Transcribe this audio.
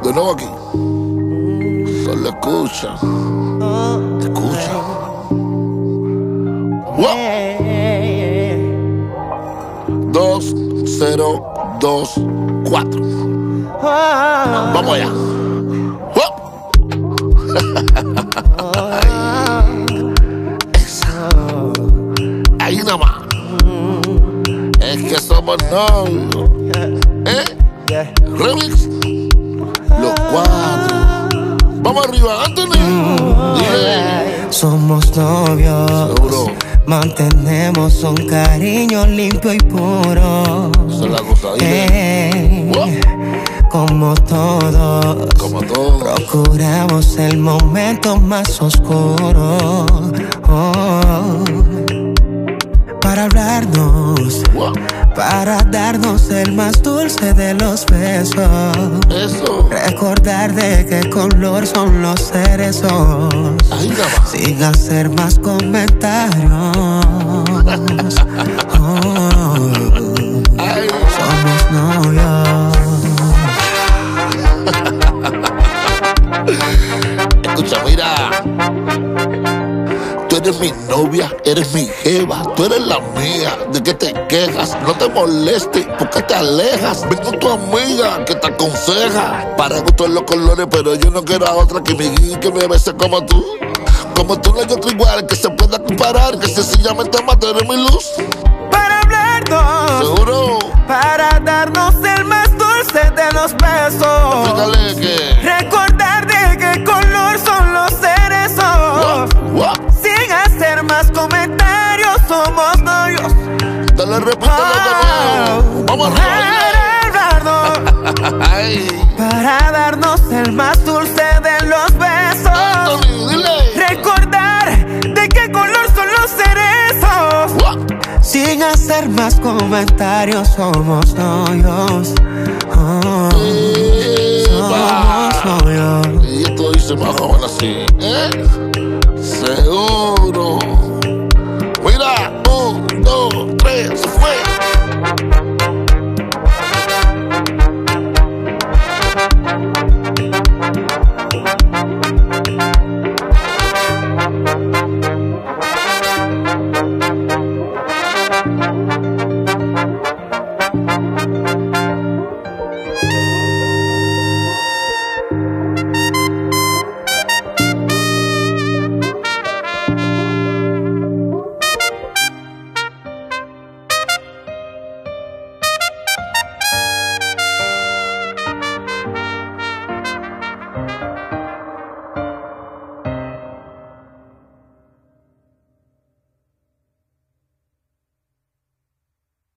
De nuevo aquí. Solo escucha. Escucha. Wow. 2024. Vamos allá. Wow. Ahí nada más. Es que somos novios. Remix. Los cuatro. Vamos arriba, Anthony. Somos novios. Seguro. Mantenemos un cariño limpio y puro. Esa es la cosa ahí. Como todo. Como todo. Procuramos el momento más oscuro. Para hablarnos. Para darnos el más dulce de los besos. Eso. Recordar de qué color son los cerezos. Sin hacer más comentarios. Somos novios. Escucha, mira. Tú eres mi novia, eres mi jeva, tú eres la mía. ¿De qué te quejas? No te molestes, ¿por qué te alejas? Ven con tu amiga que te aconseja. Para gustos los colores, pero yo no quiero a otra que me guíe, que me bese como tú. Como tú no hay otro igual que se pueda comparar, que sencillamente más tú eres mi luz. Para hablarnos. Seguro. Para darnos el más dulce de los besos. Fíjale que. Recordar de qué color son los cerezos. Sin hacer más comentarios, somos novios. Dale, repítelo de nuevo. Vamos arriba. Para darnos el más dulce de los besos. Anthony, dile. Recordar de qué color son los cerezos. Sin hacer más comentarios, somos novios.